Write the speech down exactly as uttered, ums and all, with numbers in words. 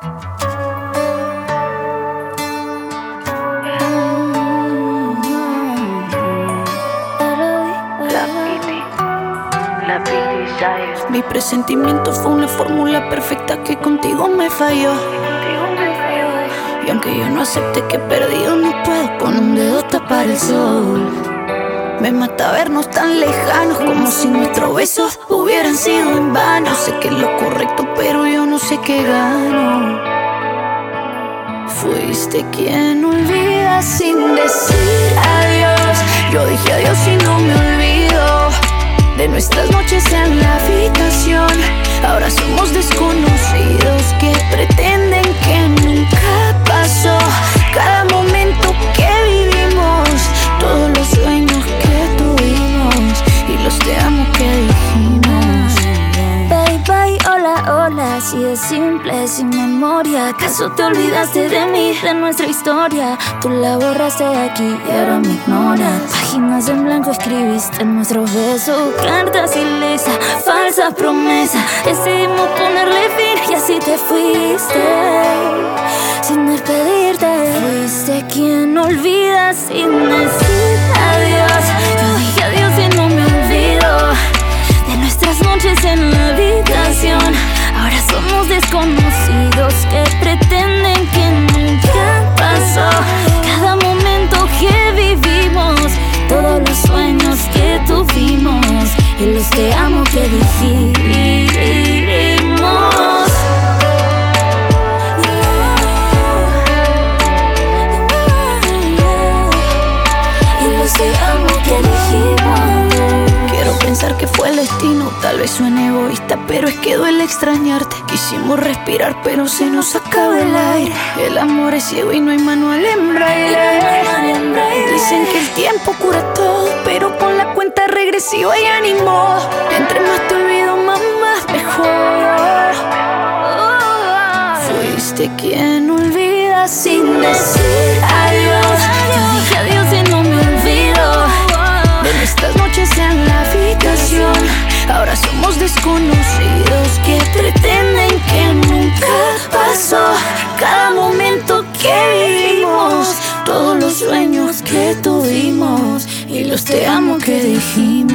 Mi presentimiento fue una fórmula perfecta que contigo me falló. Y aunque yo no acepte que he perdido, no puedo con un dedo tapar el sol. Me mata vernos tan lejanos, como si nuestros besos hubieran sido en vano. Sé que es lo correcto, pero yo no sé qué gano. Fuiste quien olvida sin decir adiós. Yo dije adiós y no me olvido de nuestras noches en la habitación. Ahora somos desconocidos que pretenden que nunca pasó. Cada momento que vivimos, todos los sueños que tuvimos y los te amo que dijimos. Bye bye, hola, hola, así de simple, sin memoria. ¿Acaso te olvidaste de mí, de nuestra historia? Tú la borraste de aquí y ahora me ignoras. Páginas en blanco escribiste nuestro beso, cartas ilesas, falsa promesa. Decidimos ponerle fin y así te fuiste, sin despedirte. Fuiste quien olvida sin decir adiós. Yo dije adiós y no me olvido de nuestras noches en la habitación. Ahora somos desconocidos que pretenden que nunca pasó. Cada momento que vivimos, todos los sueños que tuvimos y los te amo que dijimos. Y los te amo que dijimos. Quiero pensar que fue el destino, tal vez suene egoísta, pero es que duele extrañarte. Quisimos respirar, pero se nos acaba el aire. El amor es ciego y no hay manual en braille. Dicen que el tiempo cura todo, pero con la cuenta regresiva ya ni modo. Entre más te olvido, más mejor. Fuiste quien olvida sin decir adiós. Yo dije adiós y no me olvido de nuestras noches en la habitación. Ahora somos desconocidos que pretenden que nunca pasó. Cada momento que vivimos, todos los sueños que tuvimos y los te amo que dijimos.